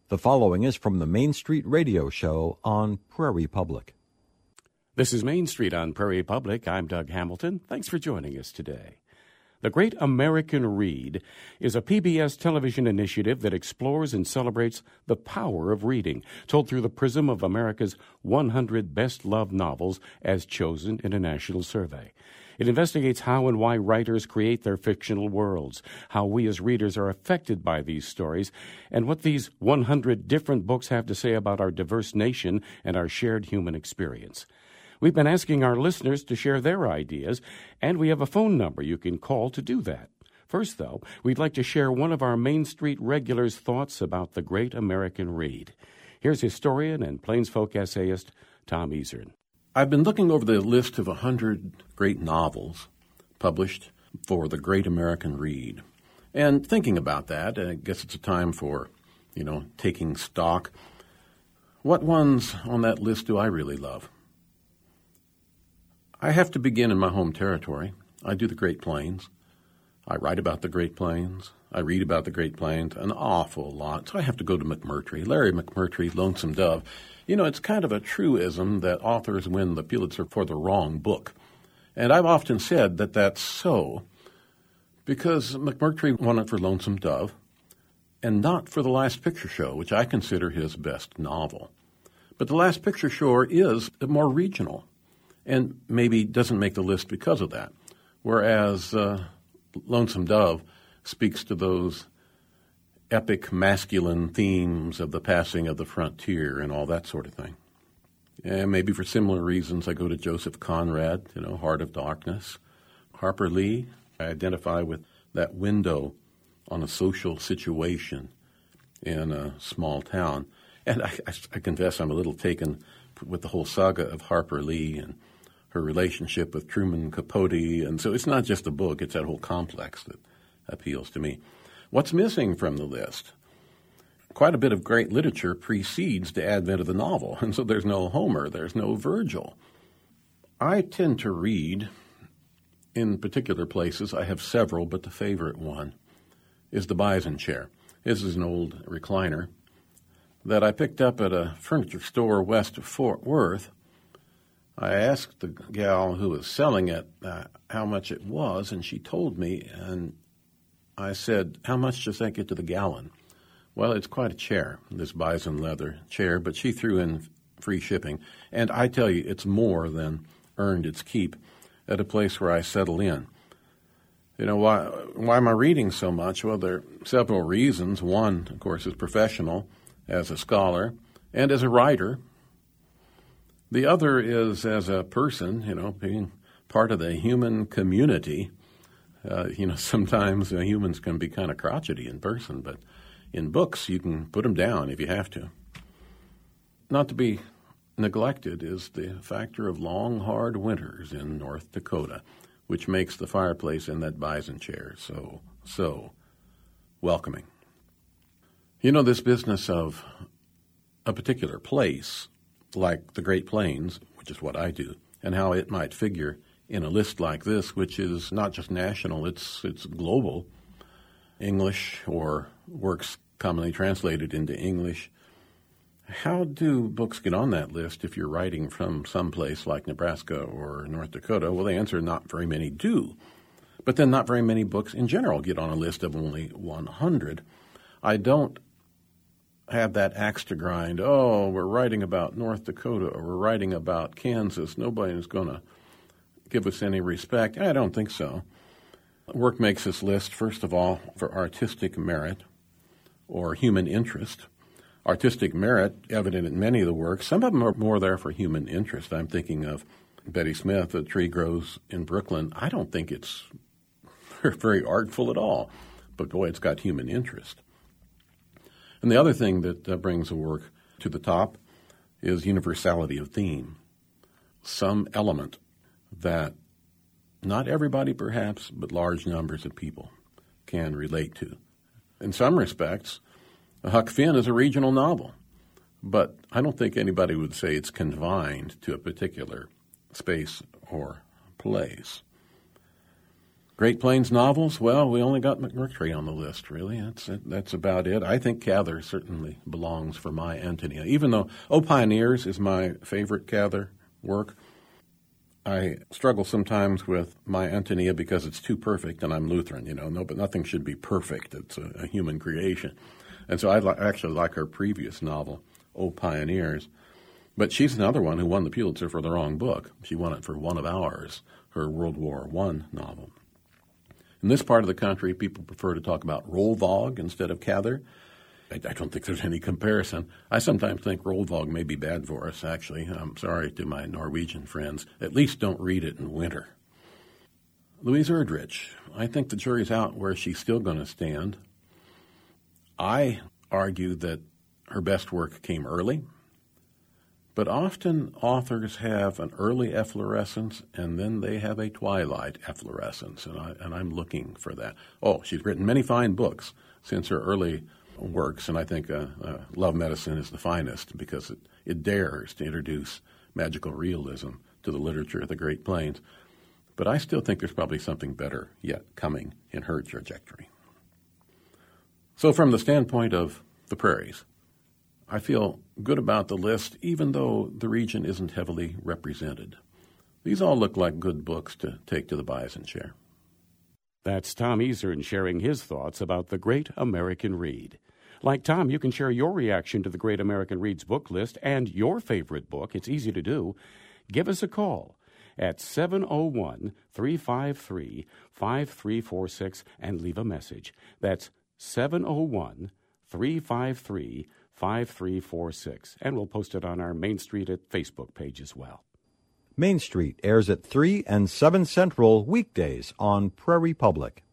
The following is from the Main Street Radio Show on Prairie Public. This is Main Street on Prairie Public. I'm Doug Hamilton. Thanks for joining us today. The Great American Read is a PBS television initiative that explores and celebrates the power of reading, told through the prism of America's 100 best-loved novels as chosen in a national survey. It investigates how and why writers create their fictional worlds, how we as readers are affected by these stories, and what these 100 different books have to say about our diverse nation and our shared human experience. We've been asking our listeners to share their ideas, and we have a phone number you can call to do that. First, though, we'd like to share one of our Main Street regulars' thoughts about the Great American Read. Here's historian and plainsfolk essayist Tom Easern. I've been looking over the list of 100 great novels published for the Great American Read and thinking about that. I guess it's a time for, taking stock. What ones on that list do I really love? I have to begin in my home territory. I do the Great Plains. I write about the Great Plains. I read about the Great Plains an awful lot. So I have to go to McMurtry, Larry McMurtry, Lonesome Dove. It's kind of a truism that authors win the Pulitzer for the wrong book. And I've often said that that's so because McMurtry won it for Lonesome Dove and not for The Last Picture Show, which I consider his best novel. But The Last Picture Show is more regional and maybe doesn't make the list because of that, whereas Lonesome Dove speaks to those epic masculine themes of the passing of the frontier and all that sort of thing. And maybe for similar reasons, I go to Joseph Conrad, Heart of Darkness. Harper Lee, I identify with that window on a social situation in a small town. And I confess I'm a little taken with the whole saga of Harper Lee and her relationship with Truman Capote. And so it's not just a book, it's that whole complex that appeals to me. What's missing from the list? Quite a bit of great literature precedes the advent of the novel, and so there's no Homer, there's no Virgil. I tend to read in particular places. I have several, but the favorite one is the Bison chair. This is an old recliner that I picked up at a furniture store west of Fort Worth. I asked the gal who was selling it how much it was, and she told me, and I said, how much does that get to the gallon? Well, it's quite a chair, this bison leather chair, but she threw in free shipping. And I tell you, it's more than earned its keep at a place where I settle in. Why am I reading so much? Well, there are several reasons. One, of course, is professional as a scholar and as a writer. The other is as a person, being part of the human community. Sometimes humans can be kind of crotchety in person, but in books you can put them down if you have to. Not to be neglected is the factor of long, hard winters in North Dakota, which makes the fireplace in that bison chair so welcoming. This business of a particular place, like the Great Plains, which is what I do, and how it might figure in a list like this, which is not just national, it's global, English or works commonly translated into English. How do books get on that list if you're writing from some place like Nebraska or North Dakota? Well, the answer, not very many do. But then not very many books in general get on a list of only 100. I don't have that axe to grind. Oh, we're writing about North Dakota or we're writing about Kansas. Nobody's going to give us any respect. I don't think so. Work makes this list, first of all, for artistic merit or human interest. Artistic merit evident in many of the works. Some of them are more there for human interest. I'm thinking of Betty Smith, A Tree Grows in Brooklyn. I don't think it's very artful at all, but boy, it's got human interest. And the other thing that brings a work to the top is universality of theme. Some element that not everybody perhaps, but large numbers of people can relate to. In some respects, Huck Finn is a regional novel, but I don't think anybody would say it's confined to a particular space or place. Great Plains novels, well, we only got McMurtry on the list, really. That's about it. I think Cather certainly belongs for my Antonia. Even though O Pioneers is my favorite Cather work, I struggle sometimes with my Antonia because it's too perfect, and I'm Lutheran, but nothing should be perfect. It's a human creation. And so I actually like her previous novel, O Pioneers. But she's another one who won the Pulitzer for the wrong book. She won it for One of Ours, her World War I novel. In this part of the country, people prefer to talk about Rollvåg instead of Cather. I don't think there's any comparison. I sometimes think Rollvåg may be bad for us, actually. I'm sorry to my Norwegian friends. At least don't read it in winter. Louise Erdrich, I think the jury's out where she's still going to stand. I argue that her best work came early. But often authors have an early efflorescence, and then they have a twilight efflorescence, and I'm looking for that. Oh, she's written many fine books since her early works, and I think Love Medicine is the finest because it dares to introduce magical realism to the literature of the Great Plains. But I still think there's probably something better yet coming in her trajectory. So from the standpoint of the prairies, I feel good about the list, even though the region isn't heavily represented. These all look like good books to take to the Bison Chair. That's Tom Isern sharing his thoughts about the Great American Read. Like Tom, you can share your reaction to the Great American Read's book list and your favorite book. It's easy to do. Give us a call at 701-353-5346 and leave a message. That's 701-353-5346, and we'll post it on our Main Street at Facebook page as well. Main Street airs at 3 and 7 Central weekdays on Prairie Public.